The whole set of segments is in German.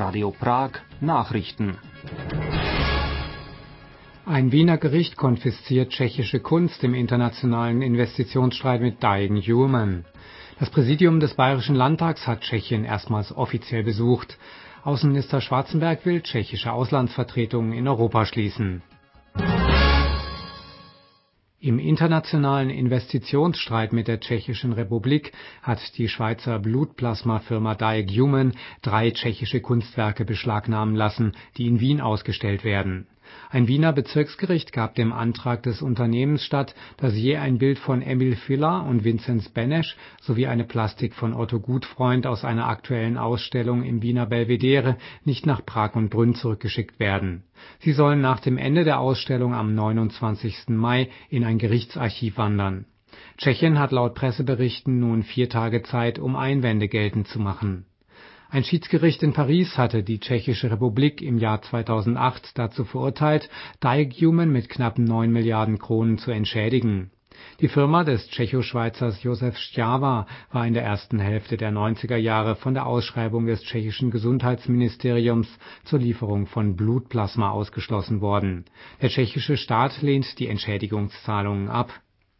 Radio Prag Nachrichten. Ein Wiener Gericht konfisziert tschechische Kunst im internationalen Investitionsstreit mit Dying Human. Das Präsidium des Bayerischen Landtags hat Tschechien erstmals offiziell besucht. Außenminister Schwarzenberg will tschechische Auslandsvertretungen in Europa schließen. Im internationalen Investitionsstreit mit der Tschechischen Republik hat die Schweizer Blutplasmafirma Dying Human 3 tschechische Kunstwerke beschlagnahmen lassen, die in Wien ausgestellt werden. Ein Wiener Bezirksgericht gab dem Antrag des Unternehmens statt, dass je ein Bild von Emil Filler und Vinzenz Benesch sowie eine Plastik von Otto Gutfreund aus einer aktuellen Ausstellung im Wiener Belvedere nicht nach Prag und Brünn zurückgeschickt werden. Sie sollen nach dem Ende der Ausstellung am 29. Mai in ein Gerichtsarchiv wandern. Tschechien hat laut Presseberichten nun 4 Tage Zeit, um Einwände geltend zu machen. Ein Schiedsgericht in Paris hatte die Tschechische Republik im Jahr 2008 dazu verurteilt, Dying Human mit knapp 9 Milliarden Kronen zu entschädigen. Die Firma des Tschechoschweizers Josef Šťáva war in der ersten Hälfte der 90er Jahre von der Ausschreibung des tschechischen Gesundheitsministeriums zur Lieferung von Blutplasma ausgeschlossen worden. Der tschechische Staat lehnt die Entschädigungszahlungen ab.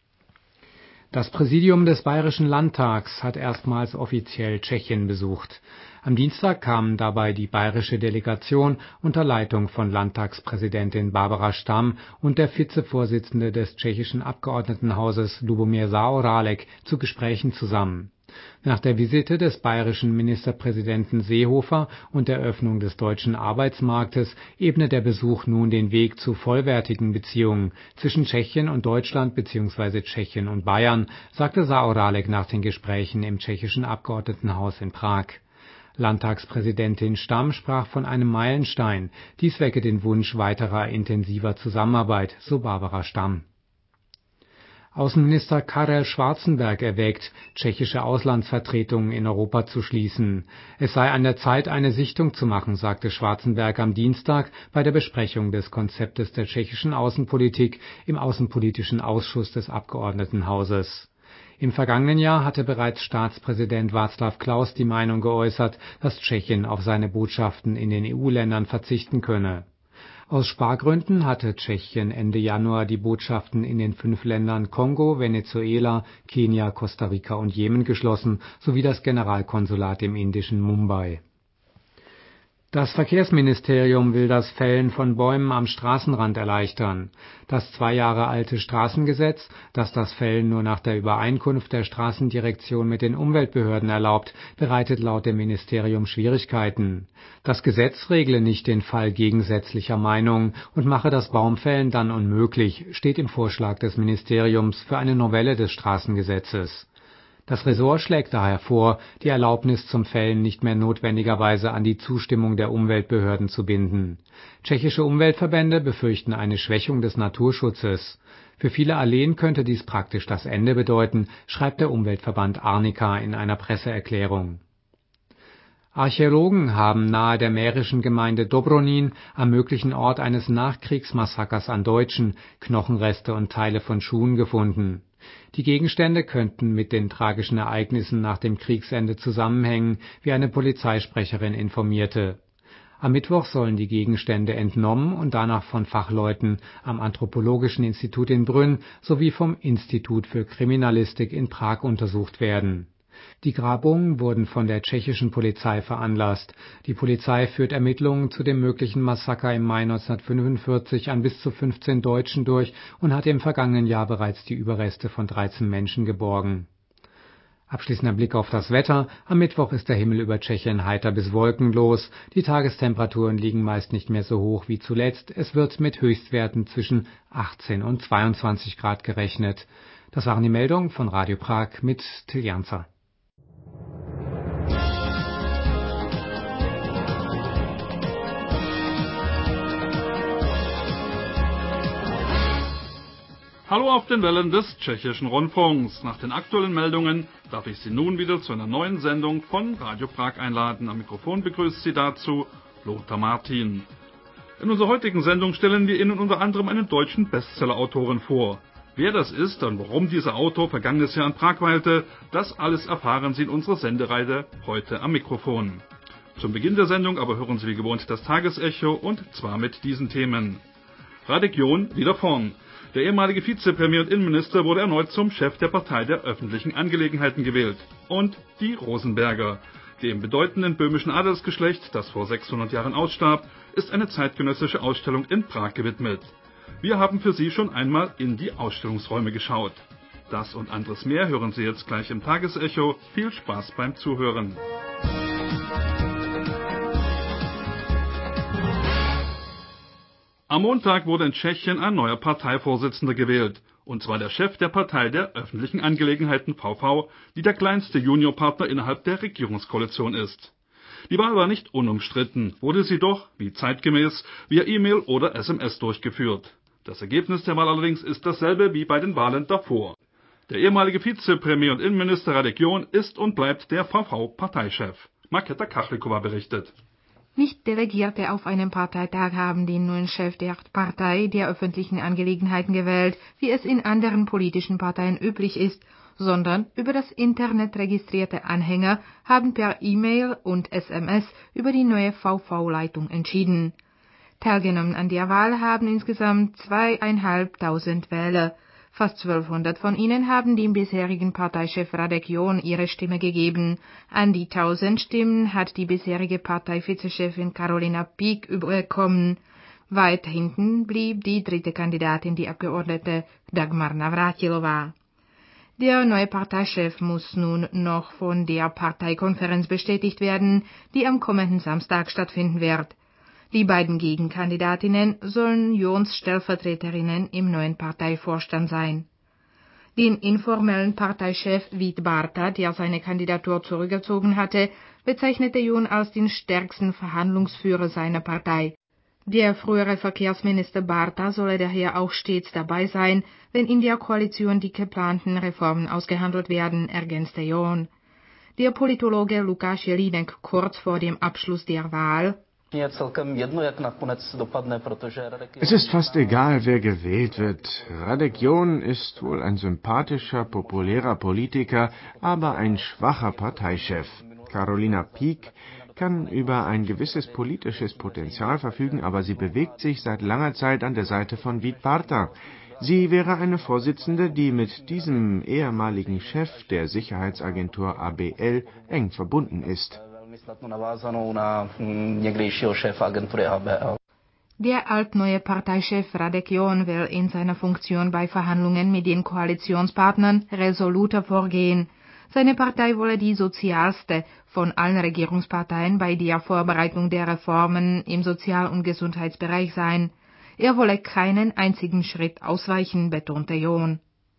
Das Präsidium des Bayerischen Landtags hat erstmals offiziell Tschechien besucht. Am Dienstag kamen dabei die bayerische Delegation unter Leitung von Landtagspräsidentin Barbara Stamm und der Vizevorsitzende des tschechischen Abgeordnetenhauses Lubomír Zaorálek zu Gesprächen zusammen. Nach der Visite des bayerischen Ministerpräsidenten Seehofer und der Öffnung des deutschen Arbeitsmarktes ebnet der Besuch nun den Weg zu vollwertigen Beziehungen zwischen Tschechien und Deutschland bzw. Tschechien und Bayern, sagte Zaorálek nach den Gesprächen im tschechischen Abgeordnetenhaus in Prag. Landtagspräsidentin Stamm sprach von einem Meilenstein. Dies wecke den Wunsch weiterer intensiver Zusammenarbeit, so Barbara Stamm. Außenminister Karel Schwarzenberg erwägt, tschechische Auslandsvertretungen in Europa zu schließen. Es sei an der Zeit, eine Sichtung zu machen, sagte Schwarzenberg am Dienstag bei der Besprechung des Konzeptes der tschechischen Außenpolitik im Außenpolitischen Ausschuss des Abgeordnetenhauses. Im vergangenen Jahr hatte bereits Staatspräsident Václav Klaus die Meinung geäußert, dass Tschechien auf seine Botschaften in den EU-Ländern verzichten könne. Aus Spargründen hatte Tschechien Ende Januar die Botschaften in den 5 Ländern Kongo, Venezuela, Kenia, Costa Rica und Jemen geschlossen, sowie das Generalkonsulat im indischen Mumbai. Das Verkehrsministerium will das Fällen von Bäumen am Straßenrand erleichtern. Das 2 Jahre alte Straßengesetz, das das Fällen nur nach der Übereinkunft der Straßendirektion mit den Umweltbehörden erlaubt, bereitet laut dem Ministerium Schwierigkeiten. Das Gesetz regle nicht den Fall gegensätzlicher Meinungen und mache das Baumfällen dann unmöglich, steht im Vorschlag des Ministeriums für eine Novelle des Straßengesetzes. Das Ressort schlägt daher vor, die Erlaubnis zum Fällen nicht mehr notwendigerweise an die Zustimmung der Umweltbehörden zu binden. Tschechische Umweltverbände befürchten eine Schwächung des Naturschutzes. Für viele Alleen könnte dies praktisch das Ende bedeuten, schreibt der Umweltverband Arnika in einer Presseerklärung. Archäologen haben nahe der mährischen Gemeinde Dobronín, am möglichen Ort eines Nachkriegsmassakers an Deutschen, Knochenreste und Teile von Schuhen gefunden. Die Gegenstände könnten mit den tragischen Ereignissen nach dem Kriegsende zusammenhängen, wie eine Polizeisprecherin informierte. Am Mittwoch sollen die Gegenstände entnommen und danach von Fachleuten am Anthropologischen Institut in Brünn sowie vom Institut für Kriminalistik in Prag untersucht werden. Die Grabungen wurden von der tschechischen Polizei veranlasst. Die Polizei führt Ermittlungen zu dem möglichen Massaker im Mai 1945 an bis zu 15 Deutschen durch und hat im vergangenen Jahr bereits die Überreste von 13 Menschen geborgen. Abschließender Blick auf das Wetter. Am Mittwoch ist der Himmel über Tschechien heiter bis wolkenlos. Die Tagestemperaturen liegen meist nicht mehr so hoch wie zuletzt. Es wird mit Höchstwerten zwischen 18 und 22 Grad gerechnet. Das waren die Meldungen von Radio Prag mit Till Janzer. Hallo auf den Wellen des Tschechischen Rundfunks. Nach den aktuellen Meldungen darf ich Sie nun wieder zu einer neuen Sendung von Radio Prag einladen. Am Mikrofon begrüßt Sie dazu Lothar Martin. In unserer heutigen Sendung stellen wir Ihnen unter anderem einen deutschen Bestsellerautoren vor. Wer das ist und warum dieser Autor vergangenes Jahr in Prag weilte, das alles erfahren Sie in unserer Sendereihe heute am Mikrofon. Zum Beginn der Sendung aber hören Sie wie gewohnt das Tagesecho und zwar mit diesen Themen. Radek Jon wieder vorn. Der ehemalige Vizepremier und Innenminister wurde erneut zum Chef der Partei der öffentlichen Angelegenheiten gewählt. Und die Rosenberger. Dem bedeutenden böhmischen Adelsgeschlecht, das vor 600 Jahren ausstarb, ist eine zeitgenössische Ausstellung in Prag gewidmet. Wir haben für Sie schon einmal in die Ausstellungsräume geschaut. Das und anderes mehr hören Sie jetzt gleich im Tagesecho. Viel Spaß beim Zuhören. Am Montag wurde in Tschechien ein neuer Parteivorsitzender gewählt, und zwar der Chef der Partei der öffentlichen Angelegenheiten VV, die der kleinste Juniorpartner innerhalb der Regierungskoalition ist. Die Wahl war nicht unumstritten, wurde sie doch, wie zeitgemäß, via E-Mail oder SMS durchgeführt. Das Ergebnis der Wahl allerdings ist dasselbe wie bei den Wahlen davor. Der ehemalige Vizepremier und Innenminister Radek Jon ist und bleibt der VV-Parteichef. Markéta Kachlikova berichtet. Nicht Delegierte auf einem Parteitag haben den neuen Chef der Partei der öffentlichen Angelegenheiten gewählt, wie es in anderen politischen Parteien üblich ist, sondern über das Internet registrierte Anhänger haben per E-Mail und SMS über die neue VV-Leitung entschieden. Teilgenommen an der Wahl haben insgesamt 2.500 Wähler. Fast 1200 von ihnen haben dem bisherigen Parteichef Radek Jon ihre Stimme gegeben. An die 1000 Stimmen hat die bisherige Parteivizechefin Karolina Pík bekommen. Weit hinten blieb die dritte Kandidatin, die Abgeordnete Dagmar Navrátilová. Der neue Parteichef muss nun noch von der Parteikonferenz bestätigt werden, die am kommenden Samstag stattfinden wird. Die beiden Gegenkandidatinnen sollen Jons Stellvertreterinnen im neuen Parteivorstand sein. Den informellen Parteichef Vít Barta, der seine Kandidatur zurückgezogen hatte, bezeichnete Jon als den stärksten Verhandlungsführer seiner Partei. Der frühere Verkehrsminister Barta solle daher auch stets dabei sein, wenn in der Koalition die geplanten Reformen ausgehandelt werden, ergänzte Jon. Der Politologe Lukáš Jelínek kurz vor dem Abschluss der Wahl: Es ist fast egal, wer gewählt wird. Radek Jon ist wohl ein sympathischer, populärer Politiker, aber ein schwacher Parteichef. Karolina Pík kann über ein gewisses politisches Potenzial verfügen, aber sie bewegt sich seit langer Zeit an der Seite von Vít Barta. Sie wäre eine Vorsitzende, die mit diesem ehemaligen Chef der Sicherheitsagentur ABL eng verbunden ist. Der altneue Parteichef Radek Jon will in seiner Funktion bei Verhandlungen mit den Koalitionspartnern resoluter vorgehen. Seine Partei wolle die sozialste von allen Regierungsparteien bei der Vorbereitung der Reformen im Sozial- und Gesundheitsbereich sein. Er wolle keinen einzigen Schritt ausweichen, betonte Jon.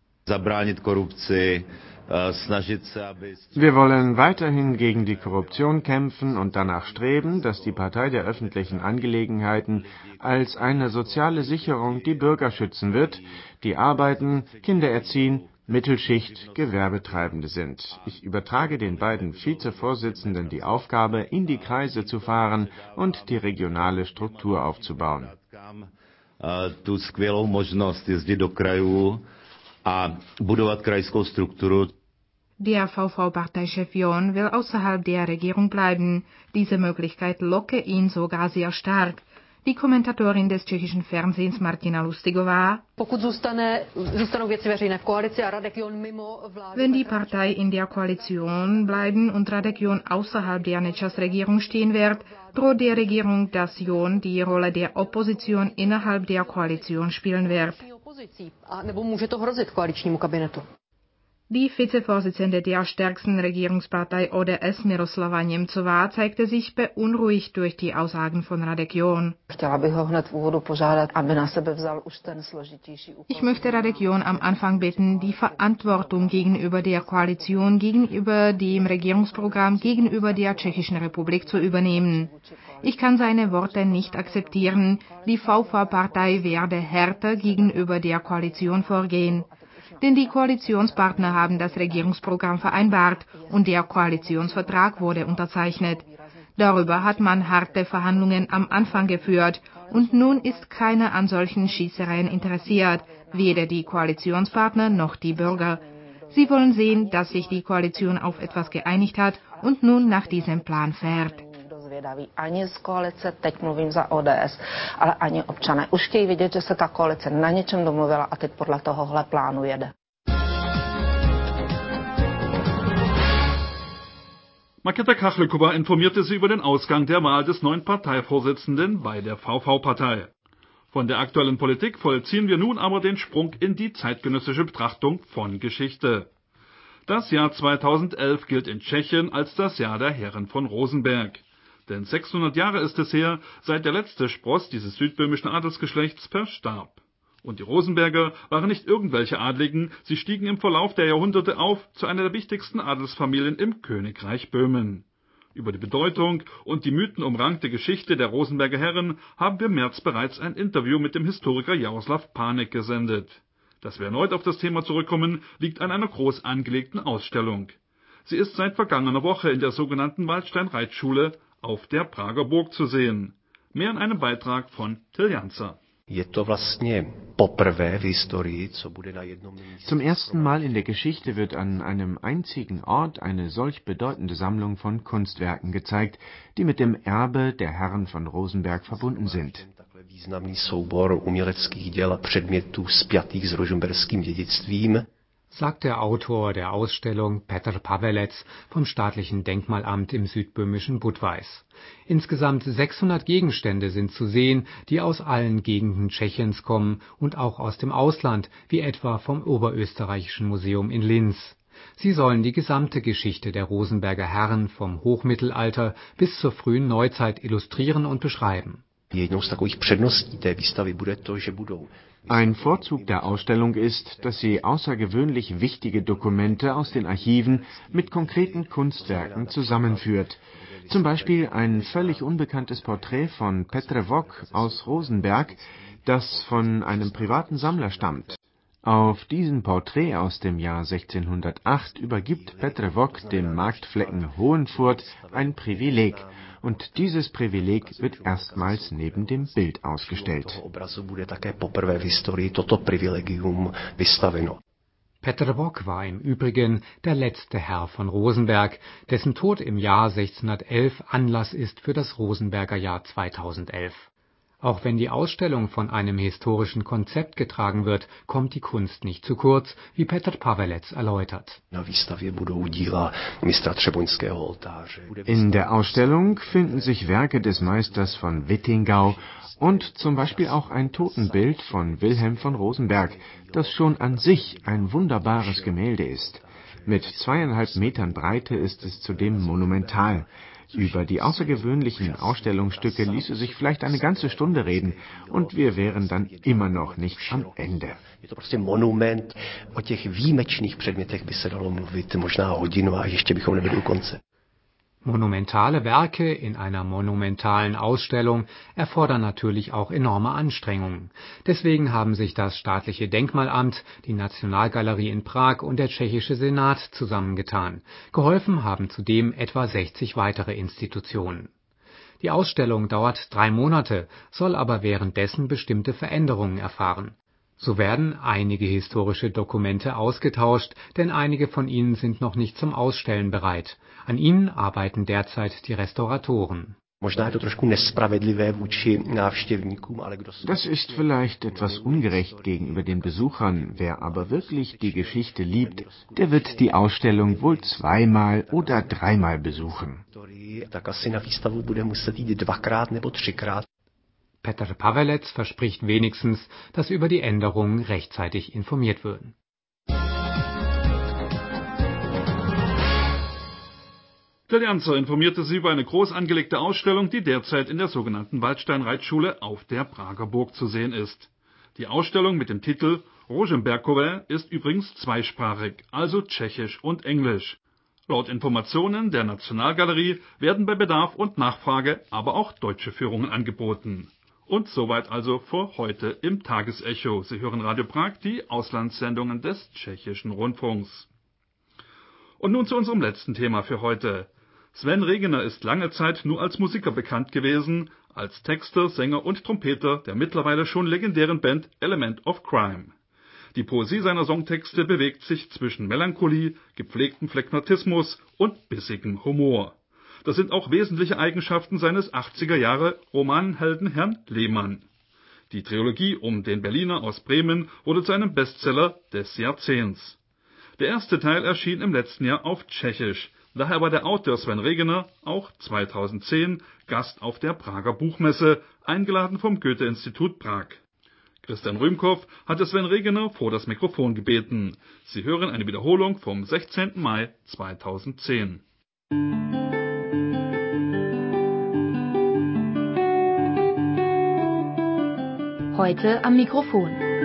Wir wollen weiterhin gegen die Korruption kämpfen und danach streben, dass die Partei der öffentlichen Angelegenheiten als eine soziale Sicherung die Bürger schützen wird, die arbeiten, Kinder erziehen, Mittelschicht, Gewerbetreibende sind. Ich übertrage den beiden Vizevorsitzenden die Aufgabe, in die Kreise zu fahren und die regionale Struktur aufzubauen. Tu skvělou možnost jezdit do krajů a budovat krajskou strukturu. Der VV-Parteichef Jon will außerhalb der Regierung bleiben. Diese Möglichkeit locke ihn sogar sehr stark. Die Kommentatorin des tschechischen Fernsehens Martina Lustigová: Wenn die Partei in der Koalition bleiben und Radek Jon außerhalb der Nečas-Regierung stehen wird, droht der Regierung, dass Jon die Rolle der Opposition innerhalb der Koalition spielen wird. Die Vizevorsitzende der stärksten Regierungspartei ODS Miroslava Němcová zeigte sich beunruhigt durch die Aussagen von Radek Jon. Ich möchte Radek Jon am Anfang bitten, die Verantwortung gegenüber der Koalition, gegenüber dem Regierungsprogramm, gegenüber der Tschechischen Republik zu übernehmen. Ich kann seine Worte nicht akzeptieren. Die VV-Partei werde härter gegenüber der Koalition vorgehen. Denn die Koalitionspartner haben das Regierungsprogramm vereinbart und der Koalitionsvertrag wurde unterzeichnet. Darüber hat man harte Verhandlungen am Anfang geführt und nun ist keiner an solchen Schießereien interessiert, weder die Koalitionspartner noch die Bürger. Sie wollen sehen, dass sich die Koalition auf etwas geeinigt hat und nun nach diesem Plan fährt. zvědaví ani z koalice, teď mluvím za ODS, ale ani občané. Už chtějí vidět, že se ta koalice na něčem domluvila a teď podle tohohle plánu jede. Markéta Kachlekova informierte Sie über den Ausgang der Wahl des neuen Parteivorsitzenden bei der VV-Partei. Von der aktuellen Politik vollziehen wir nun aber den Sprung in die zeitgenössische Betrachtung von Geschichte. Das Jahr 2011 gilt in Tschechien als das Jahr der Herren von Rosenberg. Denn 600 Jahre ist es her, seit der letzte Spross dieses südböhmischen Adelsgeschlechts verstarb. Und die Rosenberger waren nicht irgendwelche Adligen, sie stiegen im Verlauf der Jahrhunderte auf zu einer der wichtigsten Adelsfamilien im Königreich Böhmen. Über die Bedeutung und die mythenumrankte Geschichte der Rosenberger Herren haben wir im März bereits ein Interview mit dem Historiker Jaroslav Pánek gesendet. Dass wir erneut auf das Thema zurückkommen, liegt an einer groß angelegten Ausstellung. Sie ist seit vergangener Woche in der sogenannten Waldstein-Reitschule auf der Prager Burg zu sehen. Mehr in einem Beitrag von Till Janzer. Zum ersten Mal in der Geschichte wird an einem einzigen Ort eine solch bedeutende Sammlung von Kunstwerken gezeigt, die mit dem Erbe der Herren von Rosenberg verbunden sind. Sagt der Autor der Ausstellung Petr Pavelec vom Staatlichen Denkmalamt im südböhmischen Budweis. Insgesamt 600 Gegenstände sind zu sehen, die aus allen Gegenden Tschechiens kommen und auch aus dem Ausland, wie etwa vom Oberösterreichischen Museum in Linz. Sie sollen die gesamte Geschichte der Rosenberger Herren vom Hochmittelalter bis zur frühen Neuzeit illustrieren und beschreiben. Ein Vorzug der Ausstellung ist, dass sie außergewöhnlich wichtige Dokumente aus den Archiven mit konkreten Kunstwerken zusammenführt. Zum Beispiel ein völlig unbekanntes Porträt von Petr Vok aus Rosenberg, das von einem privaten Sammler stammt. Auf diesem Porträt aus dem Jahr 1608 übergibt Petr Vok dem Marktflecken Hohenfurth ein Privileg, und dieses Privileg wird erstmals neben dem Bild ausgestellt. Petr Vok war im Übrigen der letzte Herr von Rosenberg, dessen Tod im Jahr 1611 Anlass ist für das Rosenberger Jahr 2011. Auch wenn die Ausstellung von einem historischen Konzept getragen wird, kommt die Kunst nicht zu kurz, wie Petr Pavelec erläutert. In der Ausstellung finden sich Werke des Meisters von Wittingau und zum Beispiel auch ein Totenbild von Wilhelm von Rosenberg, das schon an sich ein wunderbares Gemälde ist. Mit 2,5 Metern Breite ist es zudem monumental. Über die außergewöhnlichen Ausstellungsstücke ließe sich vielleicht eine ganze Stunde reden, und wir wären dann immer noch nicht am Ende. Monumentale Werke in einer monumentalen Ausstellung erfordern natürlich auch enorme Anstrengungen. Deswegen haben sich das Staatliche Denkmalamt, die Nationalgalerie in Prag und der tschechische Senat zusammengetan. Geholfen haben zudem etwa 60 weitere Institutionen. Die Ausstellung dauert 3 Monate, soll aber währenddessen bestimmte Veränderungen erfahren. So werden einige historische Dokumente ausgetauscht, denn einige von ihnen sind noch nicht zum Ausstellen bereit. An ihnen arbeiten derzeit die Restauratoren. Das ist vielleicht etwas ungerecht gegenüber den Besuchern. Wer aber wirklich die Geschichte liebt, der wird die Ausstellung wohl 2-mal oder 3-mal besuchen. Petr Pavelec verspricht wenigstens, dass über die Änderungen rechtzeitig informiert wird. Till Janzer informierte Sie über eine groß angelegte Ausstellung, die derzeit in der sogenannten Waldstein-Reitschule auf der Prager Burg zu sehen ist. Die Ausstellung mit dem Titel Rosenberkové ist übrigens zweisprachig, also Tschechisch und Englisch. Laut Informationen der Nationalgalerie werden bei Bedarf und Nachfrage aber auch deutsche Führungen angeboten. Und soweit also für heute im Tagesecho. Sie hören Radio Prag, die Auslandssendungen des Tschechischen Rundfunks. Und nun zu unserem letzten Thema für heute. Sven Regener ist lange Zeit nur als Musiker bekannt gewesen, als Texter, Sänger und Trompeter der mittlerweile schon legendären Band Element of Crime. Die Poesie seiner Songtexte bewegt sich zwischen Melancholie, gepflegtem Phlegmatismus und bissigem Humor. Das sind auch wesentliche Eigenschaften seines 80er-Jahre-Romanhelden Herrn Lehmann. Die Trilogie um den Berliner aus Bremen wurde zu einem Bestseller des Jahrzehnts. Der erste Teil erschien im letzten Jahr auf Tschechisch. Daher war der Autor Sven Regener auch 2010 Gast auf der Prager Buchmesse, eingeladen vom Goethe-Institut Prag. Christian Rühmkow hatte Sven Regener vor das Mikrofon gebeten. Sie hören eine Wiederholung vom 16. Mai 2010. Heute am Mikrofon.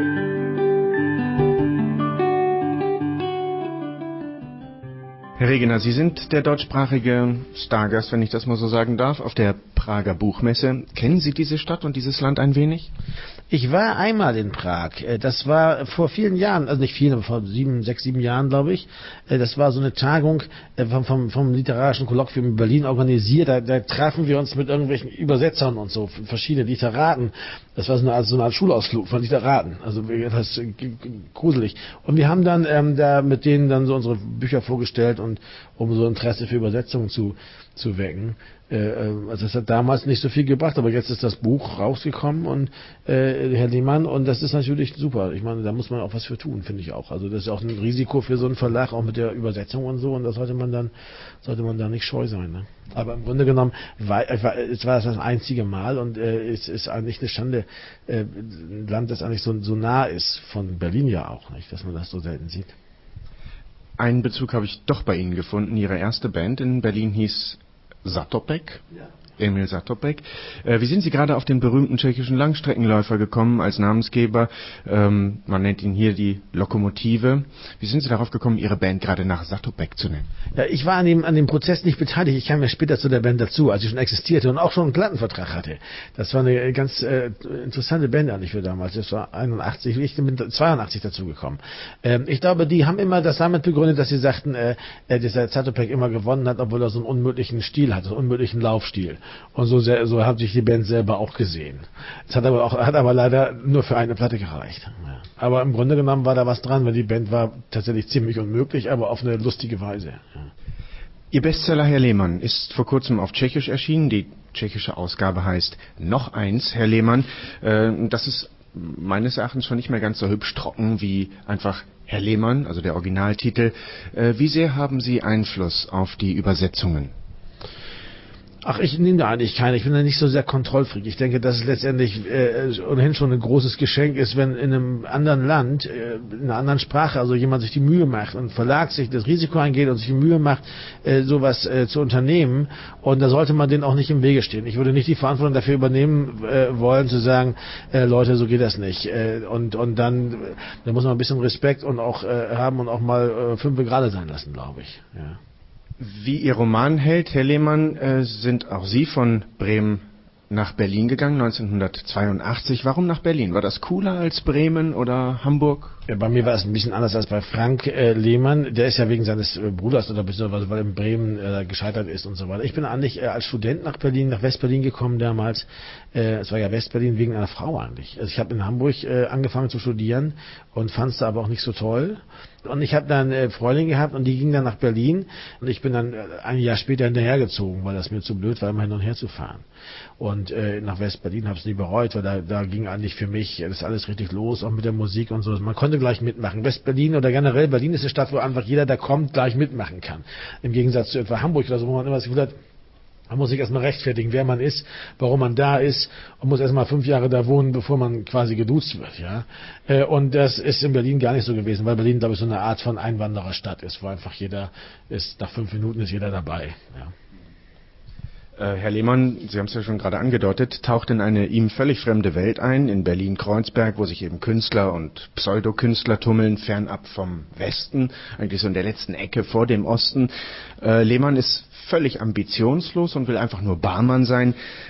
Herr Regener, Sie sind der deutschsprachige Stargast, wenn ich das mal so sagen darf, auf der Prager Buchmesse. Kennen Sie diese Stadt und dieses Land ein wenig? Ich war einmal in Prag. Das war vor vielen Jahren, also nicht vielen, aber vor 6, 7 Jahren, glaube ich. Das war so eine Tagung vom Literarischen Kolloquium in Berlin organisiert. Da trafen wir uns mit irgendwelchen Übersetzern und so, verschiedene Literaten. Das war so eine Art Schulausflug von Literaten. Also etwas gruselig. Und wir haben dann da mit denen dann so unsere Bücher vorgestellt, und um so Interesse für Übersetzungen zu wecken. Also es hat damals nicht so viel gebracht, aber jetzt ist das Buch rausgekommen und Herr Lehmann, und das ist natürlich super. Ich meine, da muss man auch was für tun, finde ich auch. Also das ist auch ein Risiko für so einen Verlag, auch mit der Übersetzung und so, und da sollte man da nicht scheu sein. Ne? Aber im Grunde genommen es war das einzige Mal, und es ist eigentlich eine Schande, ein Land, das eigentlich so nah ist, von Berlin ja auch, nicht, dass man das so selten sieht. Einen Bezug habe ich doch bei Ihnen gefunden. Ihre erste Band in Berlin hieß Zatopek. Ja. Emil Zatopek. Wie sind Sie gerade auf den berühmten tschechischen Langstreckenläufer gekommen als Namensgeber? Man nennt ihn hier die Lokomotive. Wie sind Sie darauf gekommen, Ihre Band gerade nach Zatopek zu nennen? Ja, ich war an dem Prozess nicht beteiligt. Ich kam ja später zu der Band dazu, als sie schon existierte und auch schon einen Plattenvertrag hatte. Das war eine ganz interessante Band eigentlich für damals. Das war 81, ich bin 82 dazu gekommen. Ich glaube, die haben immer das damit begründet, dass sie sagten, dieser Zatopek immer gewonnen hat, obwohl er so einen unmöglichen Stil hat, so einen unmöglichen Laufstil. Und so hat sich die Band selber auch gesehen. Es hat aber leider nur für eine Platte gereicht. Ja. Aber im Grunde genommen war da was dran, weil die Band war tatsächlich ziemlich unmöglich, aber auf eine lustige Weise. Ja. Ihr Bestseller, Herr Lehmann, ist vor kurzem auf Tschechisch erschienen. Die tschechische Ausgabe heißt Noch eins, Herr Lehmann. Das ist meines Erachtens schon nicht mehr ganz so hübsch trocken wie einfach Herr Lehmann, also der Originaltitel. Wie sehr haben Sie Einfluss auf die Übersetzungen? Ach, ich nehme da eigentlich keine. Ich bin da nicht so sehr Kontrollfreak. Ich denke, dass es letztendlich ohnehin schon ein großes Geschenk ist, wenn in einem anderen Land, in einer anderen Sprache, also jemand sich die Mühe macht und Verlag sich das Risiko eingeht und sich die Mühe macht, sowas zu unternehmen. Und da sollte man denen auch nicht im Wege stehen. Ich würde nicht die Verantwortung dafür übernehmen wollen, zu sagen, Leute, so geht das nicht. Und dann da muss man ein bisschen Respekt und auch haben und auch mal 5 gerade sein lassen, glaube ich. Ja. Wie Ihr Roman hält, Herr Lehmann, sind auch Sie von Bremen nach Berlin gegangen, 1982. Warum nach Berlin? War das cooler als Bremen oder Hamburg? Ja, bei mir war es ein bisschen anders als bei Frank Lehmann. Der ist ja wegen seines Bruders oder beziehungsweise weil er in Bremen gescheitert ist und so weiter. Ich bin eigentlich als Student nach Westberlin gekommen damals. Es war ja Westberlin wegen einer Frau eigentlich. Also ich habe in Hamburg angefangen zu studieren und fand es da aber auch nicht so toll. Und ich habe dann eine Freundin gehabt und die ging dann nach Berlin. Und ich bin dann ein Jahr später hinterhergezogen, weil das mir zu blöd war, immer hin und her zu fahren. Und nach Westberlin habe ich es nie bereut, weil da ging eigentlich für mich das alles richtig los, auch mit der Musik und so. Man konnte gleich mitmachen. Westberlin oder generell Berlin ist eine Stadt, wo einfach jeder, der kommt, gleich mitmachen kann. Im Gegensatz zu etwa Hamburg oder so, wo man immer das Gefühl hat, man muss sich erstmal rechtfertigen, wer man ist, warum man da ist, und muss erstmal 5 Jahre da wohnen, bevor man quasi geduzt wird, ja. Und das ist in Berlin gar nicht so gewesen, weil Berlin, glaube ich, so eine Art von Einwandererstadt ist, wo einfach jeder ist, nach 5 Minuten ist jeder dabei, ja. Herr Lehmann, Sie haben es ja schon gerade angedeutet, taucht in eine ihm völlig fremde Welt ein, in Berlin-Kreuzberg, wo sich eben Künstler und Pseudokünstler tummeln, fernab vom Westen, eigentlich so in der letzten Ecke vor dem Osten. Lehmann ist völlig ambitionslos und will einfach nur Barmann sein.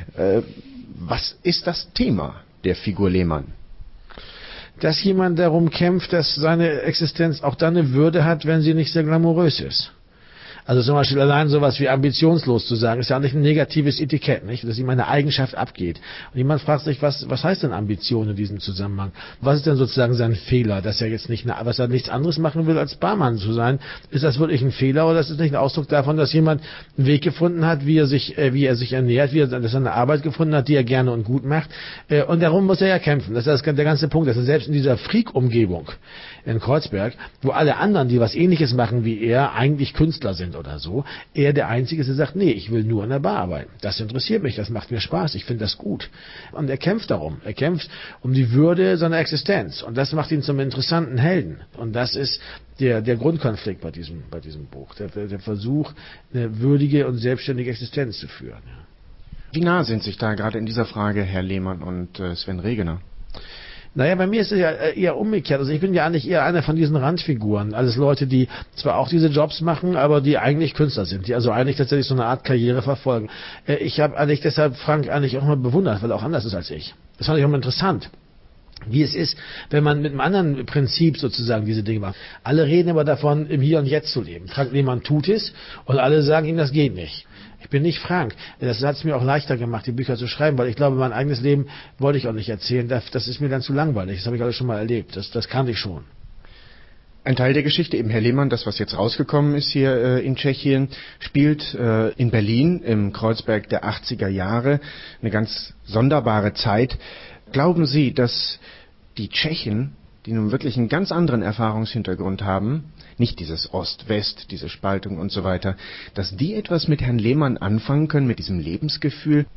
Was ist das Thema der Figur Lehmann? Dass jemand darum kämpft, dass seine Existenz auch dann eine Würde hat, wenn sie nicht sehr glamourös ist. Also zum Beispiel allein sowas wie ambitionslos zu sagen, ist ja auch nicht ein negatives Etikett, nicht? Dass ihm eine Eigenschaft abgeht. Und jemand fragt sich, was heißt denn Ambition in diesem Zusammenhang? Was ist denn sozusagen sein Fehler, dass er jetzt nicht, was er nichts anderes machen will, als Barmann zu sein? Ist das wirklich ein Fehler oder ist es nicht ein Ausdruck davon, dass jemand einen Weg gefunden hat, wie er sich ernährt, dass er eine Arbeit gefunden hat, die er gerne und gut macht? Und darum muss er ja kämpfen. Das ist der ganze Punkt. Das ist selbst in dieser Freak-Umgebung in Kreuzberg, wo alle anderen, die was Ähnliches machen wie er, eigentlich Künstler sind oder so, er der Einzige ist, der sagt, nee, ich will nur in der Bar arbeiten. Das interessiert mich, das macht mir Spaß, ich finde das gut. Und er kämpft darum. Er kämpft um die Würde seiner Existenz. Und das macht ihn zum interessanten Helden. Und das ist der Grundkonflikt bei diesem Buch. Der Versuch, eine würdige und selbstständige Existenz zu führen. Ja. Wie nah sind sich da gerade in dieser Frage Herr Lehmann und Sven Regener? Naja, bei mir ist es ja eher umgekehrt. Also ich bin ja eigentlich eher einer von diesen Randfiguren. Alles Leute, die zwar auch diese Jobs machen, aber die eigentlich Künstler sind, die also eigentlich tatsächlich so eine Art Karriere verfolgen. Ich habe eigentlich deshalb Frank eigentlich auch mal bewundert, weil er auch anders ist als ich. Das fand ich auch mal interessant. Wie es ist, wenn man mit einem anderen Prinzip sozusagen diese Dinge macht. Alle reden aber davon, im Hier und Jetzt zu leben. Frank Lehmann tut es und alle sagen ihm, das geht nicht. Ich bin nicht Frank. Das hat es mir auch leichter gemacht, die Bücher zu schreiben, weil ich glaube, mein eigenes Leben wollte ich auch nicht erzählen. Das ist mir dann zu langweilig. Das habe ich alles schon mal erlebt. Das kannte ich schon. Ein Teil der Geschichte, eben Herr Lehmann, das, was jetzt rausgekommen ist hier in Tschechien, spielt in Berlin im Kreuzberg der 80er Jahre. Eine ganz sonderbare Zeit. Glauben Sie, dass die Tschechen, die nun wirklich einen ganz anderen Erfahrungshintergrund haben, nicht dieses Ost-West, diese Spaltung und so weiter, dass die etwas mit Herrn Lehmann anfangen können, mit diesem Lebensgefühl?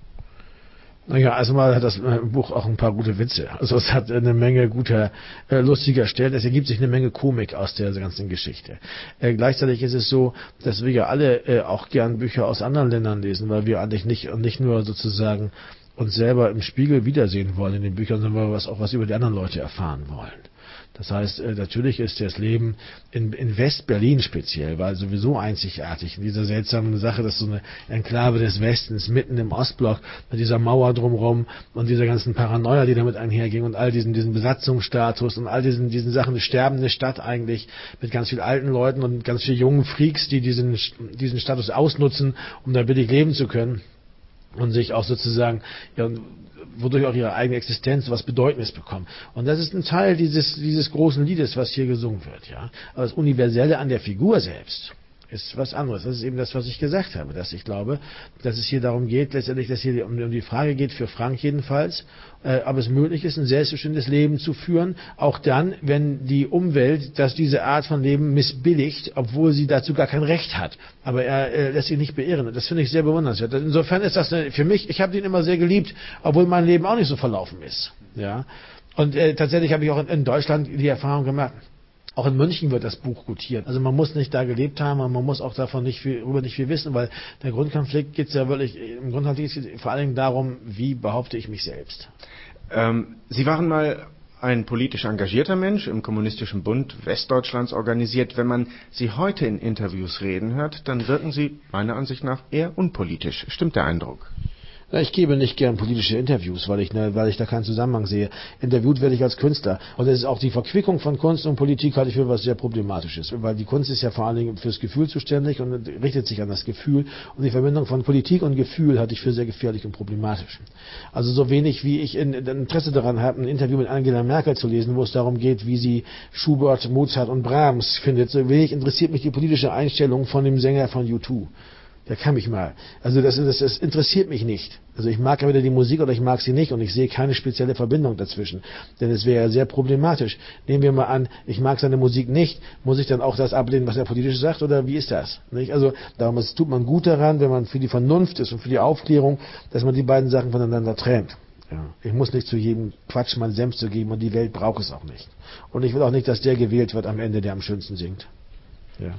Naja, also mal hat das Buch auch ein paar gute Witze. Also es hat eine Menge guter, lustiger Stellen. Es ergibt sich eine Menge Komik aus der ganzen Geschichte. Gleichzeitig ist es so, dass wir ja alle auch gern Bücher aus anderen Ländern lesen, weil wir eigentlich nicht nur sozusagen uns selber im Spiegel wiedersehen wollen in den Büchern, sondern wir auch was über die anderen Leute erfahren wollen. Das heißt, natürlich ist das Leben in West-Berlin speziell, weil sowieso einzigartig in dieser seltsamen Sache, dass so eine Enklave des Westens mitten im Ostblock mit dieser Mauer drumherum und dieser ganzen Paranoia, die damit einherging und all diesen Besatzungsstatus und all diesen Sachen, eine sterbende Stadt eigentlich mit ganz vielen alten Leuten und ganz vielen jungen Freaks, die diesen Status ausnutzen, um da billig leben zu können und sich auch sozusagen wodurch auch ihre eigene Existenz was Bedeutnis bekommen. Und das ist ein Teil dieses großen Liedes, was hier gesungen wird, ja. Aber das Universelle an der Figur selbst ist was anderes. Das ist eben das, was ich gesagt habe, dass ich glaube, dass es hier darum geht, letztendlich, dass hier um die Frage geht, für Frank jedenfalls, ob es möglich ist, ein selbstbestimmtes Leben zu führen, auch dann, wenn die Umwelt diese Art von Leben missbilligt, obwohl sie dazu gar kein Recht hat. Aber er lässt sich nicht beirren. Und das finde ich sehr bewundernswert. Insofern ist das für mich, ich habe ihn immer sehr geliebt, obwohl mein Leben auch nicht so verlaufen ist. Ja. Und tatsächlich habe ich auch in Deutschland die Erfahrung gemacht, auch in München wird das Buch gutiert. Also man muss nicht da gelebt haben, und man muss auch davon nicht viel wissen, weil der Grundkonflikt geht es ja wirklich, im Grundkonflikt geht es vor allen Dingen darum, wie behaupte ich mich selbst. Sie waren mal ein politisch engagierter Mensch, im Kommunistischen Bund Westdeutschlands organisiert. Wenn man Sie heute in Interviews reden hört, dann wirken Sie meiner Ansicht nach eher unpolitisch. Stimmt der Eindruck? Ich gebe nicht gern politische Interviews, weil ich da keinen Zusammenhang sehe. Interviewt werde ich als Künstler. Und es ist auch die Verquickung von Kunst und Politik halte ich für was sehr Problematisches. Weil die Kunst ist ja vor allen Dingen fürs Gefühl zuständig und richtet sich an das Gefühl. Und die Verbindung von Politik und Gefühl halte ich für sehr gefährlich und problematisch. Also so wenig wie ich Interesse daran habe, ein Interview mit Angela Merkel zu lesen, wo es darum geht, wie sie Schubert, Mozart und Brahms findet, so wenig interessiert mich die politische Einstellung von dem Sänger von U2. Der kann mich mal. Also das interessiert mich nicht. Also ich mag entweder die Musik oder ich mag sie nicht und ich sehe keine spezielle Verbindung dazwischen. Denn es wäre sehr problematisch. Nehmen wir mal an, ich mag seine Musik nicht, muss ich dann auch das ablehnen, was er politisch sagt oder wie ist das? Nicht? Also darum tut man gut daran, wenn man für die Vernunft ist und für die Aufklärung, dass man die beiden Sachen voneinander trennt. Ja. Ich muss nicht zu jedem Quatsch meinen Senf zu geben und die Welt braucht es auch nicht. Und ich will auch nicht, dass der gewählt wird am Ende, der am schönsten singt. Ja.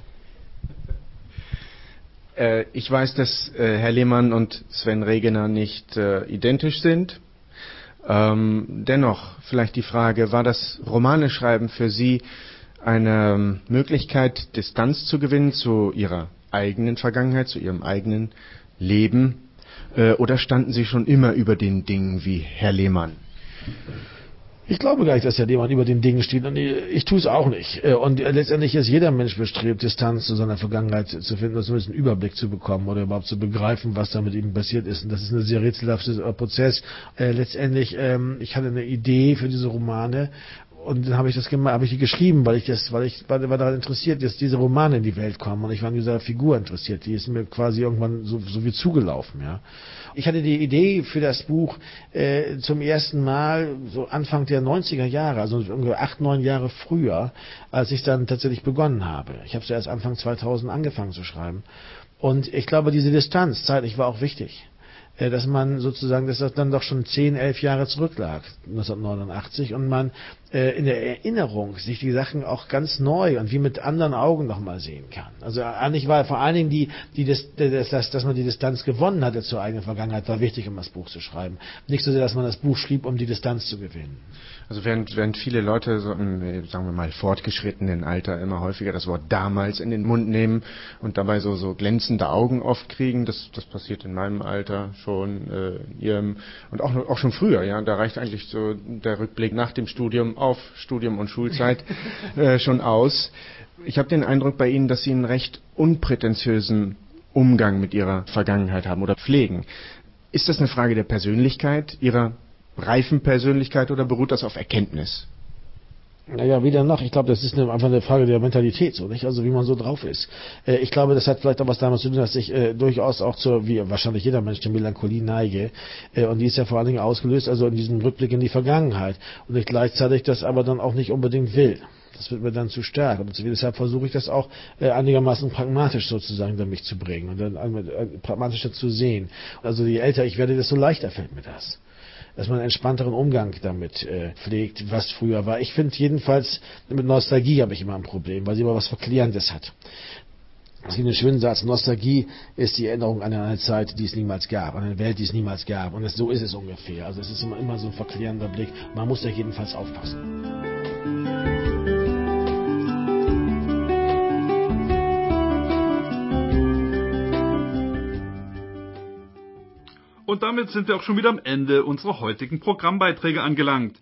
Ich weiß, dass Herr Lehmann und Sven Regener nicht identisch sind. Dennoch vielleicht die Frage, war das Romaneschreiben für Sie eine Möglichkeit, Distanz zu gewinnen zu Ihrer eigenen Vergangenheit, zu Ihrem eigenen Leben? Oder standen Sie schon immer über den Dingen wie Herr Lehmann? Ich glaube gar nicht, dass ja jemand über den Dingen steht und ich tue es auch nicht. Und letztendlich ist jeder Mensch bestrebt, Distanz zu seiner Vergangenheit zu finden, oder zumindest einen Überblick zu bekommen oder überhaupt zu begreifen, was da mit ihm passiert ist. Und das ist ein sehr rätselhafter Prozess. Letztendlich, ich hatte eine Idee für diese Romane. Und dann habe ich die geschrieben, weil ich war daran interessiert, dass diese Romane in die Welt kommen. Und ich war an dieser Figur interessiert. Die ist mir quasi irgendwann so wie zugelaufen, ja. Ich hatte die Idee für das Buch zum ersten Mal so Anfang der 90er Jahre, also ungefähr 8, 9 Jahre früher, als ich dann tatsächlich begonnen habe. Ich habe es erst Anfang 2000 angefangen zu schreiben. Und ich glaube, diese Distanz zeitlich war auch wichtig. Dass man sozusagen, dass das dann doch schon 10, 11 Jahre zurücklag, 1989, und man in der Erinnerung sich die Sachen auch ganz neu und wie mit anderen Augen nochmal sehen kann. Also eigentlich war vor allen Dingen dass man die Distanz gewonnen hatte zur eigenen Vergangenheit, war wichtig, um das Buch zu schreiben. Nicht so sehr, dass man das Buch schrieb, um die Distanz zu gewinnen. Also während viele Leute so im, sagen wir mal, fortgeschrittenen Alter immer häufiger das Wort damals in den Mund nehmen und dabei so glänzende Augen oft kriegen, das passiert in meinem Alter schon, in ihrem, und auch schon früher, ja, da reicht eigentlich so der Rückblick nach dem Studium auf Studium und Schulzeit schon aus. Ich habe den Eindruck bei Ihnen, dass Sie einen recht unprätentiösen Umgang mit Ihrer Vergangenheit haben oder pflegen. Ist das eine Frage der Persönlichkeit, Ihrer reifen Persönlichkeit, oder beruht das auf Erkenntnis? Naja, weder noch. Ich glaube, das ist einfach eine Frage der Mentalität, so, nicht? Also wie man so drauf ist. Ich glaube, das hat vielleicht auch was damit zu tun, dass ich durchaus auch wie wahrscheinlich jeder Mensch, zur Melancholie neige. Und die ist ja vor allen Dingen ausgelöst, also in diesem Rückblick in die Vergangenheit. Und ich gleichzeitig das aber dann auch nicht unbedingt will. Das wird mir dann zu stark. Und deshalb versuche ich das auch einigermaßen pragmatisch sozusagen dann mich zu bringen und dann pragmatischer zu sehen. Also je älter ich werde, desto leichter fällt mir das. Dass man einen entspannteren Umgang damit pflegt, was früher war. Ich finde jedenfalls, mit Nostalgie habe ich immer ein Problem, weil sie immer was Verklärendes hat. Es gibt einen schönen Satz: Nostalgie ist die Erinnerung an eine Zeit, die es niemals gab, an eine Welt, die es niemals gab. Und so ist es ungefähr. Also es ist immer so ein verklärender Blick. Man muss da jedenfalls aufpassen. Und damit sind wir auch schon wieder am Ende unserer heutigen Programmbeiträge angelangt.